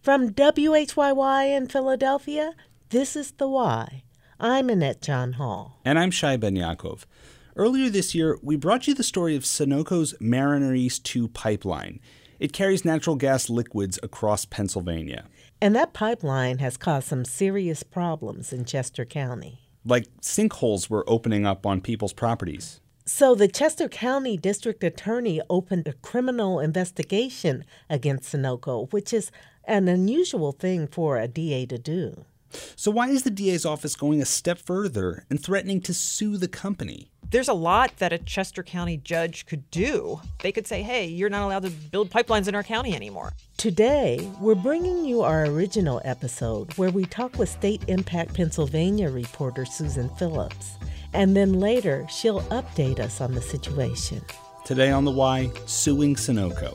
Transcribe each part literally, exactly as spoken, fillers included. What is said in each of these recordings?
From W H Y Y in Philadelphia, this is The Why. I'm Annette John Hall. And I'm Shai Ben Yaakov. Earlier this year, we brought you the story of Sunoco's Mariner East two pipeline. It carries natural gas liquids across Pennsylvania. And that pipeline has caused some serious problems in Chester County. Like sinkholes were opening up on people's properties. So the Chester County District Attorney opened a criminal investigation against Sunoco, which is an unusual thing for a D A to do. So why is the D A's office going a step further and threatening to sue the company? There's a lot that a Chester County judge could do. They could say, hey, you're not allowed to build pipelines in our county anymore. Today, we're bringing you our original episode where we talk with State Impact Pennsylvania reporter Susan Phillips. And then later, she'll update us on the situation. Today on The Why, suing Sunoco.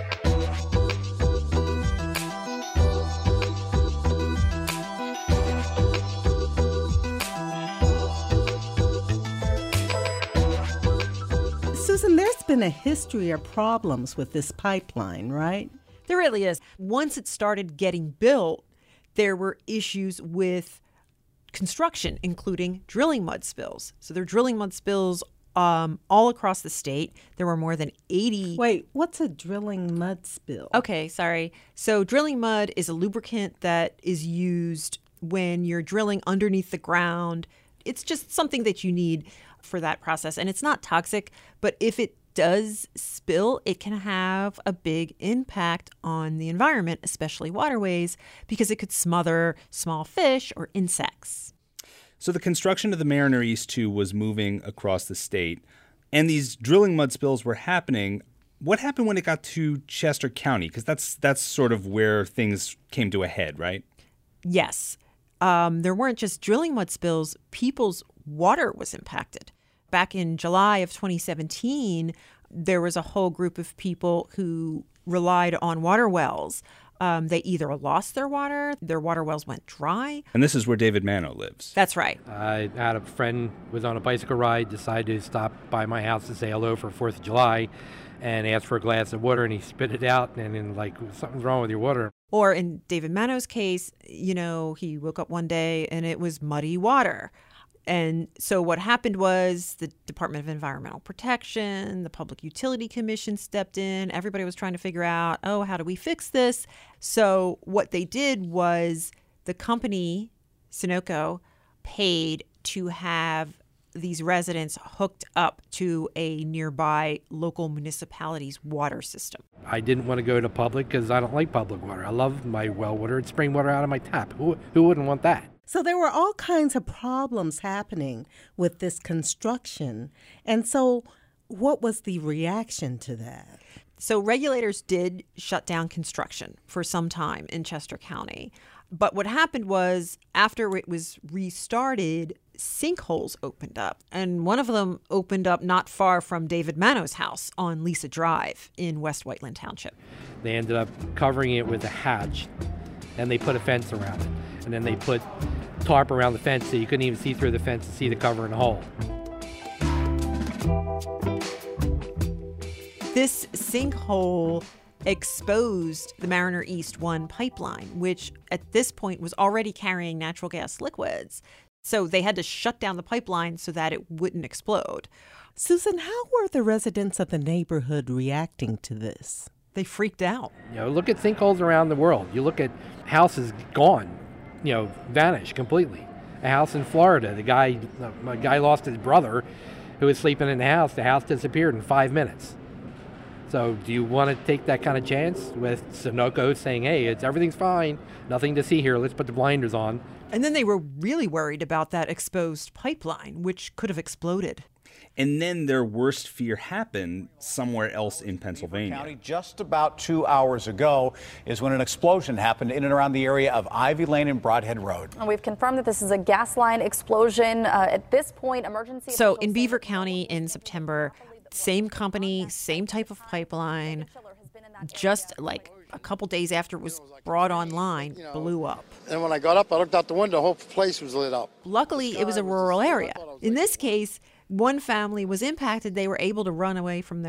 Susan, there's been a history of problems with this pipeline, right? There really is. Once it started getting built, there were issues with construction, including drilling mud spills. So there are drilling mud spills um, all across the state. There were more than eighty. Wait, what's a drilling mud spill? Okay, sorry. So drilling mud is a lubricant that is used when you're drilling underneath the ground. It's just something that you need for that process. And it's not toxic, but if it does spill, it can have a big impact on the environment, especially waterways, because it could smother small fish or insects. So the construction of the Mariner East two was moving across the state, and these drilling mud spills were happening. What happened when it got to Chester County? Because that's that's sort of where things came to a head, right? Yes. Um, there weren't just drilling mud spills. People's water was impacted. Back in July of twenty seventeen, there was a whole group of people who relied on water wells. Um, they either lost their water, their water wells went dry. And this is where David Mano lives. That's right. I had a friend was on a bicycle ride, decided to stop by my house to say hello for fourth of July, and asked for a glass of water, and he spit it out, and then like, something's wrong with your water. Or in David Mano's case, you know, he woke up one day and it was muddy water. And so what happened was the Department of Environmental Protection, the Public Utility Commission stepped in. Everybody was trying to figure out, oh, how do we fix this? So what they did was the company, Sunoco, paid to have these residents hooked up to a nearby local municipality's water system. I didn't want to go to public because I don't like public water. I love my well water. It's spring water out of my tap. Who, who wouldn't want that? So there were all kinds of problems happening with this construction. And so what was the reaction to that? So regulators did shut down construction for some time in Chester County. But what happened was after it was restarted, sinkholes opened up. And one of them opened up not far from David Mano's house on Lisa Drive in West Whiteland Township. They ended up covering it with a hatch, and they put a fence around it. And then they put tarp around the fence so you couldn't even see through the fence to see the cover in the hole. This sinkhole exposed the Mariner East one pipeline, which at this point was already carrying natural gas liquids. So they had to shut down the pipeline so that it wouldn't explode. Susan, how were the residents of the neighborhood reacting to this? They freaked out. You know, look at sinkholes around the world. You look at houses gone, you know, vanished completely. A house in Florida, the guy, a guy lost his brother who was sleeping in the house. The house disappeared in five minutes. So do you want to take that kind of chance with Sunoco saying, hey, it's everything's fine, nothing to see here, let's put the blinders on? And then they were really worried about that exposed pipeline, which could have exploded. And then their worst fear happened somewhere else in Pennsylvania. County, just about two hours ago is when an explosion happened in and around the area of Ivy Lane and Broadhead Road. And we've confirmed that this is a gas line explosion. Uh, at this point, emergency. So in Beaver County in September, same company, same type of pipeline, just like a couple days after it was brought online, blew up. And when I got up, I looked out the window, the whole place was lit up. Luckily, it was a rural area. In this case, one family was impacted. They were able to run away from their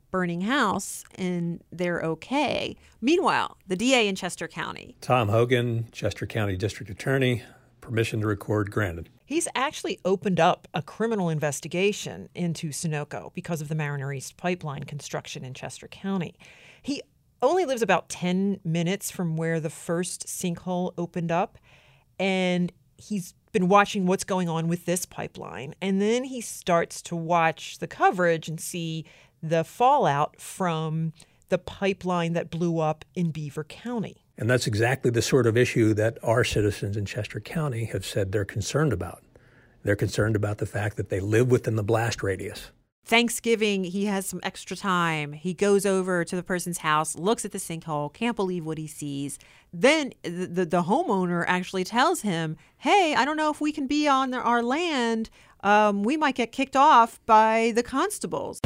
burning house and they're okay. Meanwhile, the D A in Chester County. Tom Hogan, Chester County District Attorney, permission to record granted. He's actually opened up a criminal investigation into Sunoco because of the Mariner East pipeline construction in Chester County. He only lives about ten minutes from where the first sinkhole opened up, and he's been watching what's going on with this pipeline. And then he starts to watch the coverage and see the fallout from the pipeline that blew up in Beaver County. And that's exactly the sort of issue that our citizens in Chester County have said they're concerned about. They're concerned about the fact that they live within the blast radius. Thanksgiving, he has some extra time. He goes over to the person's house, looks at the sinkhole, can't believe what he sees. Then the, the, the homeowner actually tells him, hey, I don't know if we can be on our land. Um, we might get kicked off by the constables.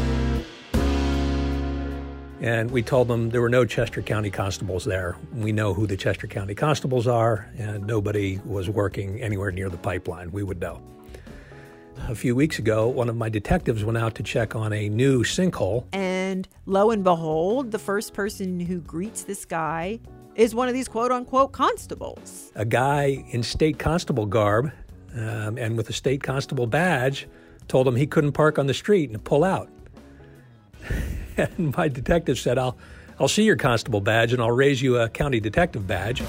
And we told them there were no Chester County constables there. We know who the Chester County constables are, and nobody was working anywhere near the pipeline. We would know. A few weeks ago, one of my detectives went out to check on a new sinkhole. And lo and behold, the first person who greets this guy is one of these quote-unquote constables. A guy in state constable garb um, and with a state constable badge told him he couldn't park on the street and pull out. And my detective said, I'll, I'll see your constable badge and I'll raise you a county detective badge.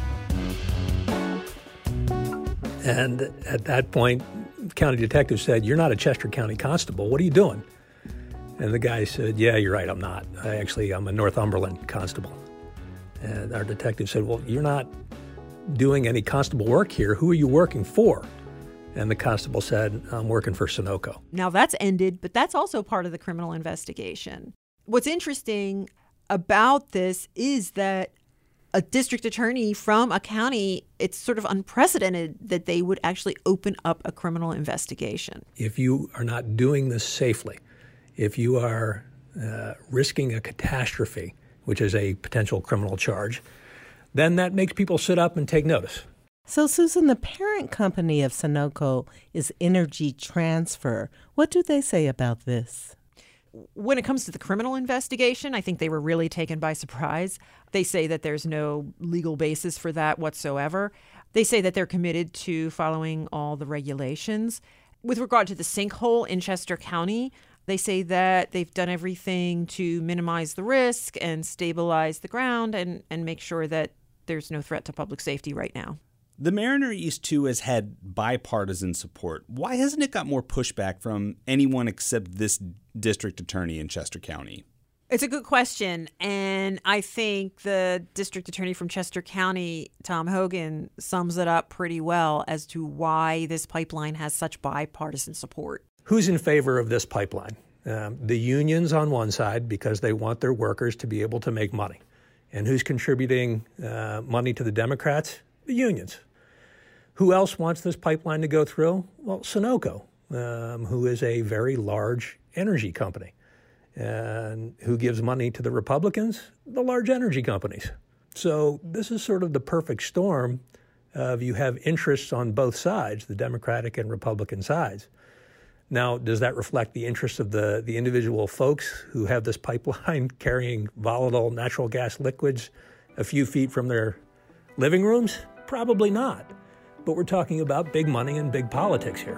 And at that point, the county detective said, you're not a Chester County constable. What are you doing? And the guy said, yeah, you're right, I'm not. I actually, I'm a Northumberland constable. And our detective said, well, you're not doing any constable work here. Who are you working for? And the constable said, I'm working for Sunoco. Now that's ended, but that's also part of the criminal investigation. What's interesting about this is that a district attorney from a county, it's sort of unprecedented that they would actually open up a criminal investigation. If you are not doing this safely, if you are uh, risking a catastrophe, which is a potential criminal charge, then that makes people sit up and take notice. So, Susan, the parent company of Sunoco is Energy Transfer. What do they say about this? When it comes to the criminal investigation, I think they were really taken by surprise. They say that there's no legal basis for that whatsoever. They say that they're committed to following all the regulations. With regard to the sinkhole in Chester County, they say that they've done everything to minimize the risk and stabilize the ground and, and make sure that there's no threat to public safety right now. The Mariner East two has had bipartisan support. Why hasn't it got more pushback from anyone except this district attorney in Chester County? It's a good question. And I think the district attorney from Chester County, Tom Hogan, sums it up pretty well as to why this pipeline has such bipartisan support. Who's in favor of this pipeline? Um, the unions on one side, because they want their workers to be able to make money. And who's contributing uh, money to the Democrats? The unions. Who else wants this pipeline to go through? Well, Sunoco, um, who is a very large energy company. And who gives money to the Republicans? The large energy companies. So this is sort of the perfect storm of you have interests on both sides, the Democratic and Republican sides. Now, does that reflect the interests of the, the individual folks who have this pipeline carrying volatile natural gas liquids a few feet from their living rooms? Probably not. But we're talking about big money and big politics here.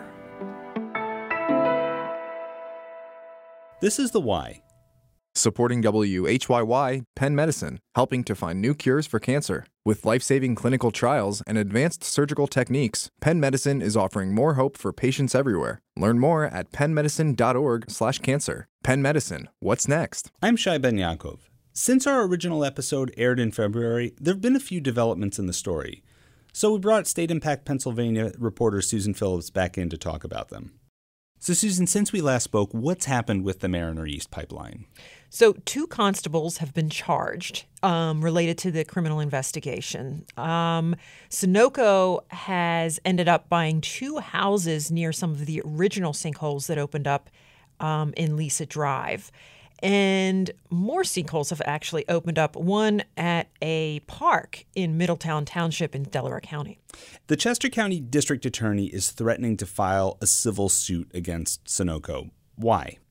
This is The Why. Supporting W H Y Y, Penn Medicine, helping to find new cures for cancer. With life-saving clinical trials and advanced surgical techniques, Penn Medicine is offering more hope for patients everywhere. Learn more at pennmedicine.org slash cancer. Penn Medicine, what's next? I'm Shai Ben Yaakov. Since our original episode aired in February, there have been a few developments in the story. So we brought State Impact Pennsylvania reporter Susan Phillips back in to talk about them. So, Susan, since we last spoke, what's happened with the Mariner East pipeline? So two constables have been charged um, related to the criminal investigation. Um, Sunoco has ended up buying two houses near some of the original sinkholes that opened up um, in Lisa Drive. And more sinkholes have actually opened up, one at a park in Middletown Township in Delaware County. The Chester County District Attorney is threatening to file a civil suit against Sunoco. Why?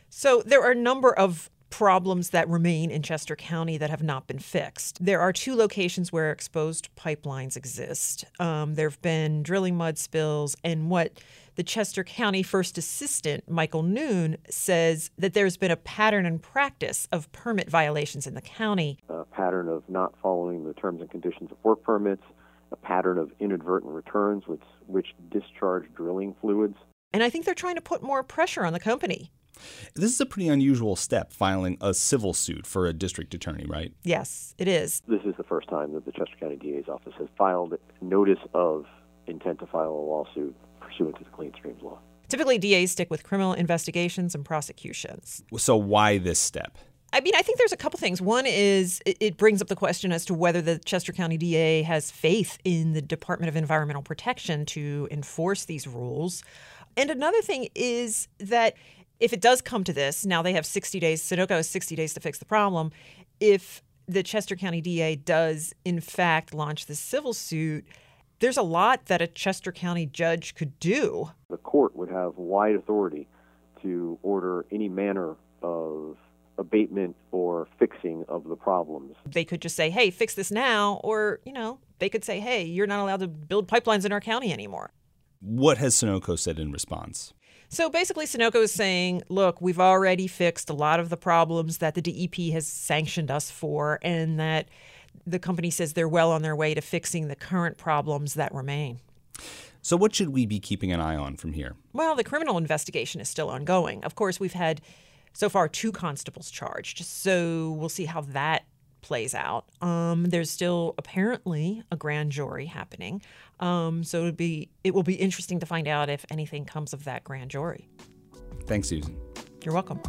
So there are a number of problems that remain in Chester County that have not been fixed. There are two locations where exposed pipelines exist. Um, there have been drilling mud spills, and what the Chester County First Assistant, Michael Noon, says that there's been a pattern and practice of permit violations in the county. A pattern of not following the terms and conditions of work permits, a pattern of inadvertent returns which, which discharge drilling fluids. And I think they're trying to put more pressure on the company. This is a pretty unusual step, filing a civil suit for a district attorney, right? Yes, it is. This is the first time that the Chester County D A's office has filed notice of intent to file a lawsuit pursuant to the Clean Streams Law. Typically, D As stick with criminal investigations and prosecutions. So why this step? I mean, I think there's a couple things. One is it brings up the question as to whether the Chester County D A has faith in the Department of Environmental Protection to enforce these rules. And another thing is that if it does come to this, now they have sixty days, Sunoco has sixty days to fix the problem. If the Chester County D A does, in fact, launch this civil suit, there's a lot that a Chester County judge could do. The court would have wide authority to order any manner of abatement or fixing of the problems. They could just say, hey, fix this now, or, you know, they could say, hey, you're not allowed to build pipelines in our county anymore. What has Sunoco said in response? So basically, Sunoco is saying, look, we've already fixed a lot of the problems that the D E P has sanctioned us for, and that the company says they're well on their way to fixing the current problems that remain. So what should we be keeping an eye on from here? Well, the criminal investigation is still ongoing. Of course, we've had so far two constables charged, so we'll see how that plays out. Um, there's still apparently a grand jury happening, um, so it'd be it will be interesting to find out if anything comes of that grand jury. Thanks, Susan. You're welcome.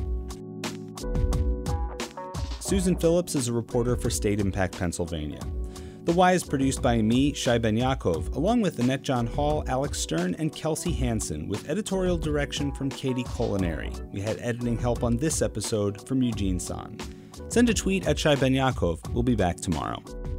Susan Phillips is a reporter for State Impact Pennsylvania. The Why is produced by me, Shai Ben Yaakov, along with Annette John Hall, Alex Stern, and Kelsey Hansen, with editorial direction from Katie Culinary. We had editing help on this episode from Eugene San. Send a tweet at Shai Ben Yaakov. We'll be back tomorrow.